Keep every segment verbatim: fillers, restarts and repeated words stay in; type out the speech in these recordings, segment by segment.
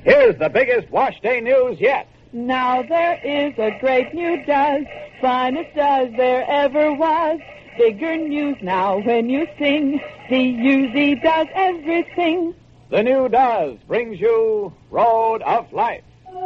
Here's the biggest wash day news yet. Now there is a great new Duz, finest Duz there ever was. Bigger news now when you sing, D U Z does everything. The new Duz brings you Road of Life.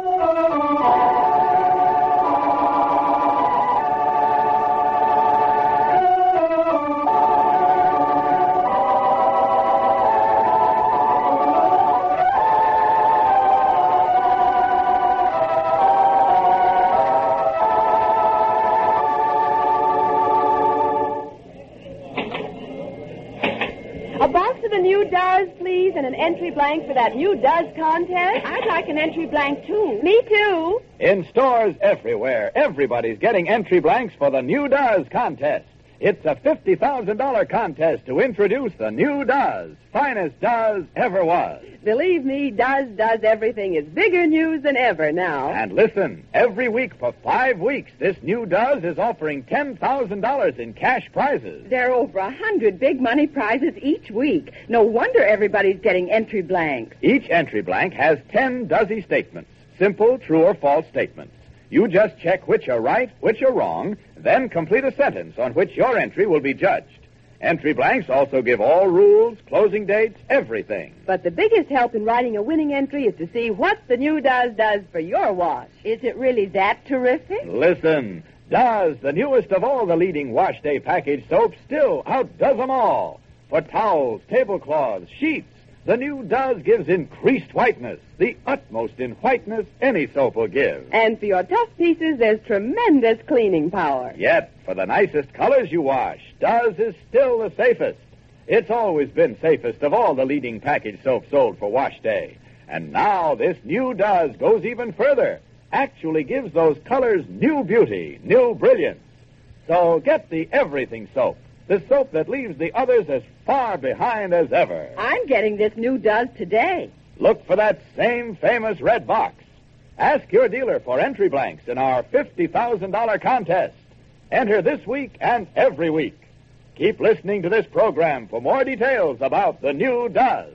New Duz, please, and an entry blank for that new Duz contest. I'd like an entry blank, too. Me, too. In stores everywhere, everybody's getting entry blanks for the new Duz contest. It's a fifty thousand dollars contest to introduce the new Duz, finest Duz ever was. Believe me, Duz does everything is bigger news than ever now. And listen, every week for five weeks, this new Duz is offering ten thousand dollars in cash prizes. There are over a hundred big money prizes each week. No wonder everybody's getting entry blanks. Each entry blank has ten Duzzy statements, simple, true, or false statements. You just check which are right, which are wrong, then complete a sentence on which your entry will be judged. Entry blanks also give all rules, closing dates, everything. But the biggest help in writing a winning entry is to see what the new Duz does for your wash. Is it really that terrific? Listen, Duz, the newest of all the leading wash day package soaps, still outdoes them all. For towels, tablecloths, sheets, the new Duz gives increased whiteness, the utmost in whiteness any soap will give. And for your tough pieces, there's tremendous cleaning power. Yet, for the nicest colors you wash, Duz is still the safest. It's always been safest of all the leading package soap sold for wash day. And now this new Duz goes even further, actually gives those colors new beauty, new brilliance. So get the everything soap. The soap that leaves the others as far behind as ever. I'm getting this new Duz today. Look for that same famous red box. Ask your dealer for entry blanks in our fifty thousand dollars contest. Enter this week and every week. Keep listening to this program for more details about the new Duz.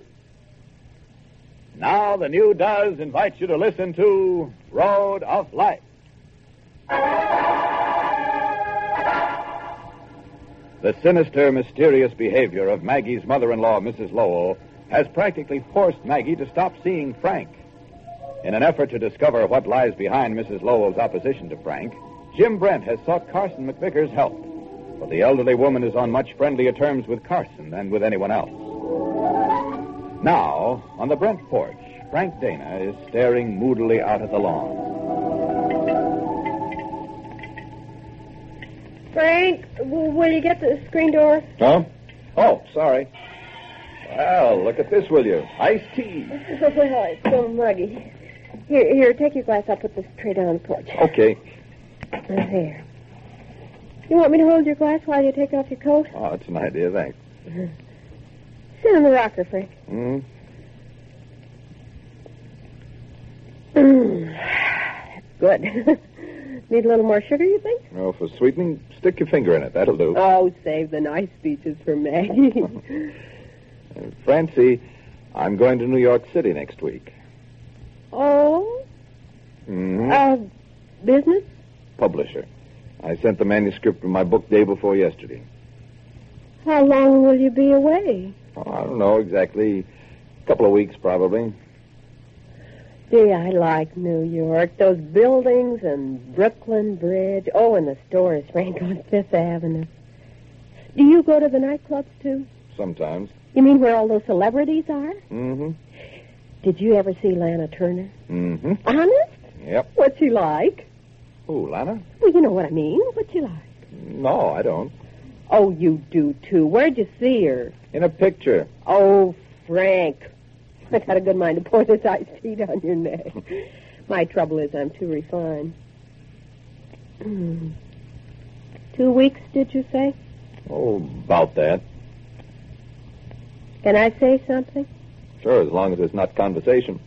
Now the new Duz invites you to listen to Road of Life. The sinister, mysterious behavior of Maggie's mother-in-law, Missus Lowell, has practically forced Maggie to stop seeing Frank. In an effort to discover what lies behind Missus Lowell's opposition to Frank, Jim Brent has sought Carson McVicker's help. But the elderly woman is on much friendlier terms with Carson than with anyone else. Now, on the Brent porch, Frank Dana is staring moodily out at the lawn. Frank, w- will you get the screen door? Huh? Oh, sorry. Well, look at this, will you? Iced tea. Well, it's so muggy. Here, here, take your glass. I'll put this tray down on the porch. Okay. There. You want me to hold your glass while you take off your coat? Oh, that's an idea, thanks. Uh-huh. Sit on the rocker, Frank. Hmm? Good. Need a little more sugar, you think? Well, for sweetening, stick your finger in it. That'll do. Oh, save the nice speeches for Maggie. uh, Francie, I'm going to New York City next week. Oh? Mm-hmm. Uh, business? Publisher. I sent the manuscript of my book day before yesterday. How long will you be away? Oh, I don't know exactly. A couple of weeks, probably. Gee, I like New York. Those buildings and Brooklyn Bridge. Oh, and the stores, Frank, on Fifth Avenue. Do you go to the nightclubs, too? Sometimes. You mean where all those celebrities are? Mm-hmm. Did you ever see Lana Turner? Mm-hmm. Honest? Yep. What's she like? Who, Lana? Well, you know what I mean. What's she like? No, I don't. Oh, you do, too. Where'd you see her? In a picture. Oh, Frank. I got a good mind to pour this iced tea down your neck. My trouble is I'm too refined. Two weeks, did you say? Oh, about that. Can I say something? Sure, as long as it's not conversation.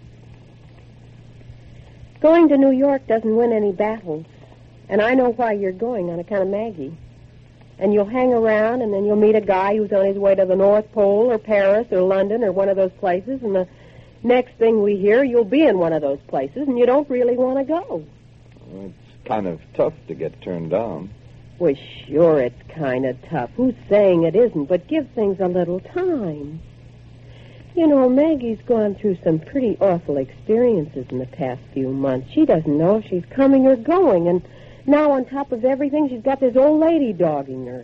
Going to New York doesn't win any battles. And I know why you're going, on account of Maggie. And you'll hang around, and then you'll meet a guy who's on his way to the North Pole or Paris or London or one of those places, and the Next thing we hear, you'll be in one of those places, and you don't really want to go. Well, it's kind of tough to get turned down. Well, sure, it's kind of tough. Who's saying it isn't? But give things a little time. You know, Maggie's gone through some pretty awful experiences in the past few months. She doesn't know if she's coming or going, and now on top of everything, she's got this old lady dogging her.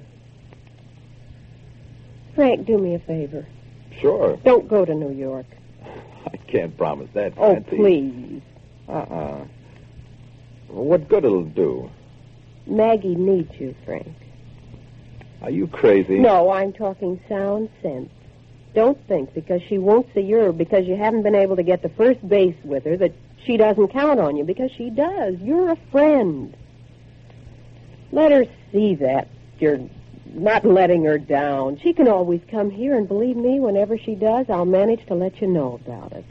Frank, do me a favor. Sure. Don't go to New York. I can't promise that, Oh, Francie. please. Uh-uh. What good it'll do? Maggie needs you, Frank. Are you crazy? No, I'm talking sound sense. Don't think because she won't see you or because you haven't been able to get to first base with her that she doesn't count on you, because she does. You're a friend. Let her see that. You're not letting her down. She can always come here, and believe me, whenever she does, I'll manage to let you know about it.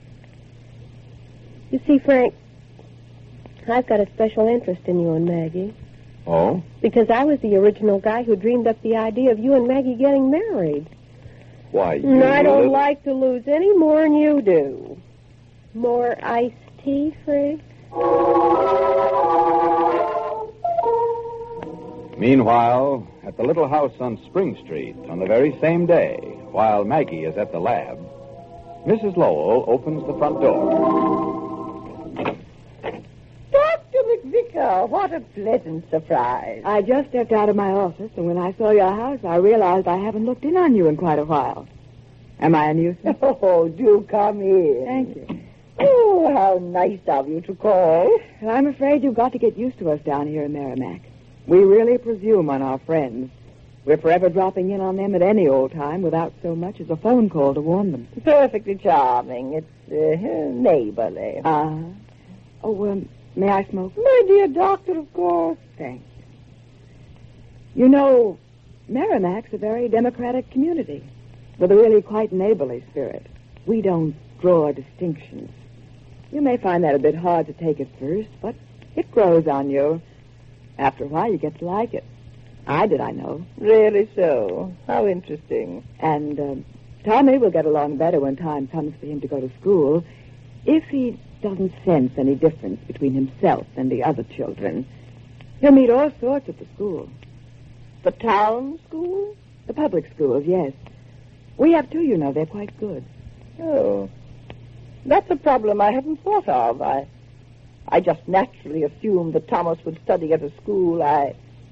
You see, Frank, I've got a special interest in you and Maggie. Oh? Because I was the original guy who dreamed up the idea of you and Maggie getting married. Why, you And I don't little- like to lose any more than you do. More iced tea, Frank? Meanwhile, at the little house on Spring Street, on the very same day, while Maggie is at the lab, Missus Lowell opens the front door. Doctor McVicker, what a pleasant surprise. I just stepped out of my office, and when I saw your house, I realized I haven't looked in on you in quite a while. Am I a nuisance? Oh, do come in. Thank you. Oh, how nice of you to call. Well, I'm afraid you've got to get used to us down here in Merrimack. We really presume on our friends. We're forever dropping in on them at any old time without so much as a phone call to warn them. Perfectly charming. It's uh, neighborly. Uh-huh. Oh, um, may I smoke? My dear doctor, of course. Thanks. You know, Merrimack's a very democratic community with a really quite neighborly spirit. We don't draw distinctions. You may find that a bit hard to take at first, but it grows on you. After a while, you get to like it. I did, I know. Really so. How interesting. And um, Tommy will get along better when time comes for him to go to school if he doesn't sense any difference between himself and the other children. He'll meet all sorts at the school. The town school? The public schools, yes. We have two, you know. They're quite good. Oh. That's a problem I hadn't thought of. I I just naturally assumed that Thomas would study at a school I...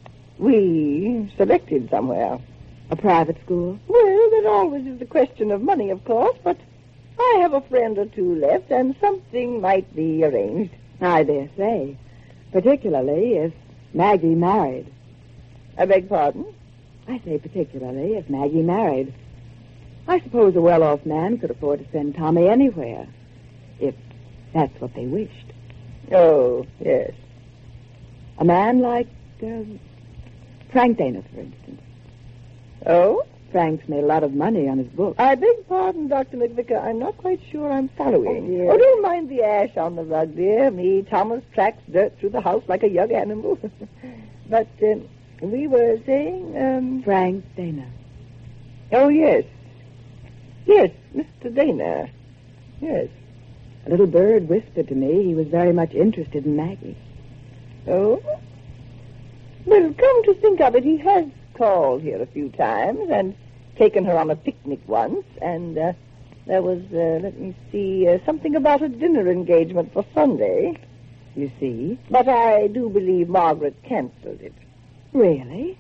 we selected somewhere. A private school? Well, there always is the question of money, of course, but I have a friend or two left, and something might be arranged. I dare say. Particularly if Maggie married. I beg pardon? I say particularly if Maggie married. I suppose a well-off man could afford to send Tommy anywhere, if that's what they wished. Oh, yes. A man like uh, Frank Dana, for instance. Oh? Frank's made a lot of money on his book. I beg pardon, Doctor McVicker. I'm not quite sure I'm following. Oh, yes. Oh, don't mind the ash on the rug, dear. Me, Thomas, tracks dirt through the house like a young animal. But um, we were saying... Um... Frank Dana. Oh, yes. Yes, Mister Dana. Yes. A little bird whispered to me he was very much interested in Maggie. Oh? Well, come to think of it, he has called here a few times and taken her on a picnic once, and uh, there was, uh, let me see, uh, something about a dinner engagement for Sunday. You see? But I do believe Margaret canceled it. Really?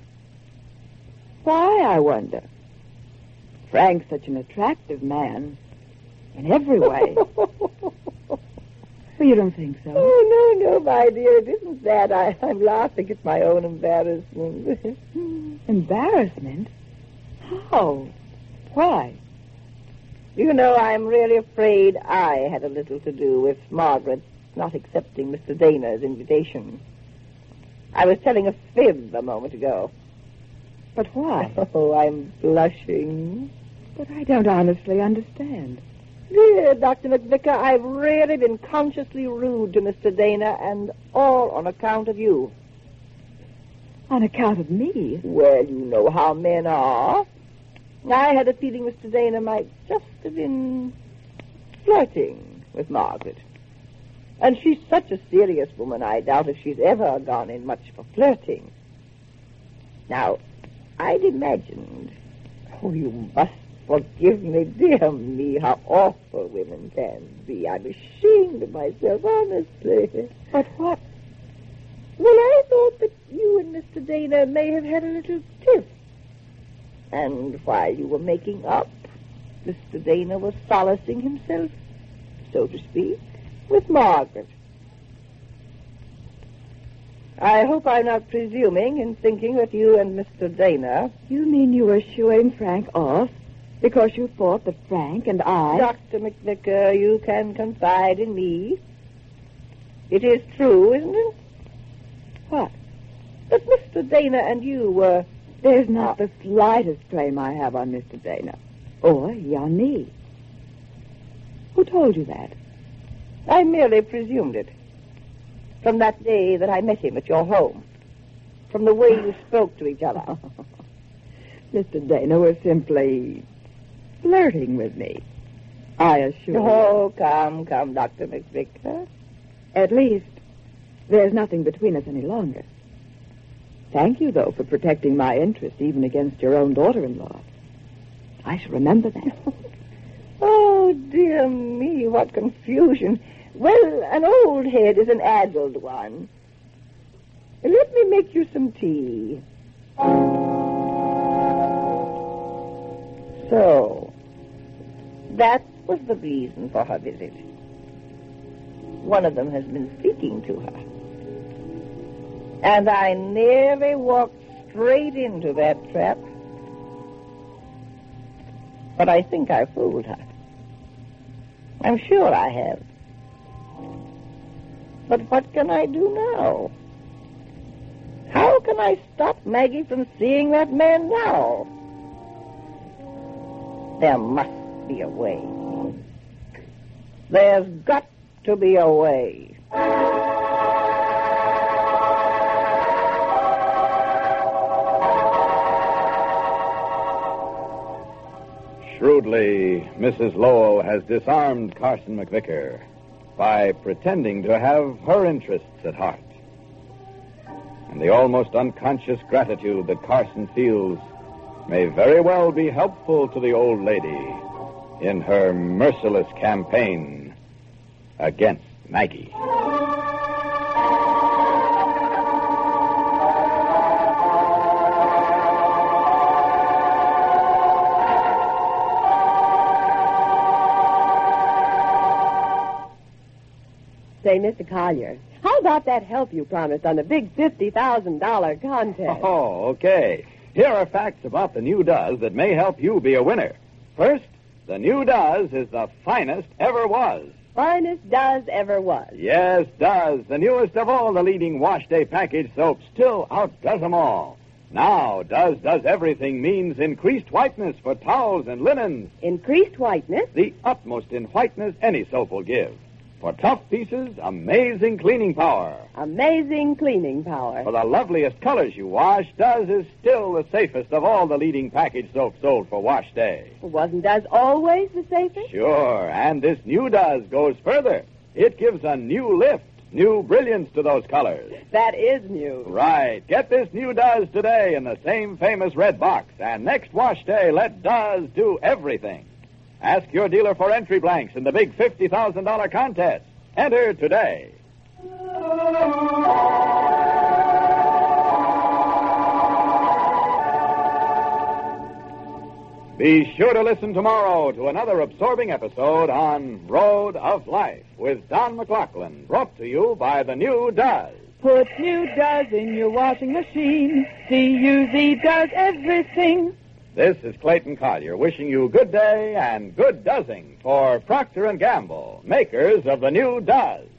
Why, I wonder? Frank's such an attractive man in every way. Well, you don't think so? Oh, no, no, my dear, it isn't that. I, I'm laughing at my own embarrassment. Embarrassment? How? Why? You know, I'm really afraid I had a little to do with Margaret not accepting Mister Dana's invitation. I was telling a fib a moment ago. But why? Oh, I'm blushing. But I don't honestly understand. Dear Doctor McVicker, I've really been consciously rude to Mister Dana, and all on account of you. On account of me? Well, you know how men are. I had a feeling Mister Dana might just have been flirting with Margaret. And she's such a serious woman, I doubt if she's ever gone in much for flirting. Now, I'd imagined... Oh, you must forgive me, dear me, how awful women can be. I'm ashamed of myself, honestly. But what? Well, I thought that you and Mister Dana may have had a little tiff. And while you were making up, Mister Dana was solacing himself, so to speak, with Margaret. I hope I'm not presuming in thinking that you and Mister Dana... You mean you were shooing Frank off because you thought that Frank and I... Doctor McVicker, you can confide in me. It is true, isn't it? What? That Mister Dana and you were... There's not the slightest claim I have on Mister Dana. Or he on me. Who told you that? I merely presumed it. From that day that I met him at your home. From the way you spoke to each other. Mister Dana was simply flirting with me. I assure you. Oh, come, come, Doctor McVicker. At least, there's nothing between us any longer. Thank you, though, for protecting my interest even against your own daughter-in-law. I shall remember that. Oh, dear me, what confusion. Well, an old head is an addled one. Let me make you some tea. So, that was the reason for her visit. One of them has been speaking to her. And I nearly walked straight into that trap. But I think I fooled her. I'm sure I have. But what can I do now? How can I stop Maggie from seeing that man now? There must be a way. There's got to be a way. Shrewdly, Missus Lowell has disarmed Carson McVicker by pretending to have her interests at heart. And the almost unconscious gratitude that Carson feels may very well be helpful to the old lady in her merciless campaign against Maggie. Say, Mister Collier, how about that help you promised on the big fifty thousand dollars contest? Oh, okay. Here are facts about the new Duz that may help you be a winner. First, the new Duz is the finest ever was. Finest Duz ever was. Yes, Duz, the newest of all the leading wash day package soaps, still outdoes them all. Now, Duz does everything means increased whiteness for towels and linens. Increased whiteness? The utmost in whiteness any soap will give. For tough pieces, amazing cleaning power. Amazing cleaning power. For the loveliest colors you wash, Duz is still the safest of all the leading package soap sold for wash day. Wasn't Duz always the safest? Sure, and this new Duz goes further. It gives a new lift, new brilliance to those colors. That is new. Right. Get this new Duz today in the same famous red box, and next wash day, let Duz do everything. Ask your dealer for entry blanks in the big fifty thousand dollars contest. Enter today. Be sure to listen tomorrow to another absorbing episode on Road of Life with Don McLaughlin, brought to you by the new Duz. Put new Duz in your washing machine. D U Z does everything. This is Clayton Collier wishing you good day and good dozzing for Procter and Gamble, makers of the new Duz.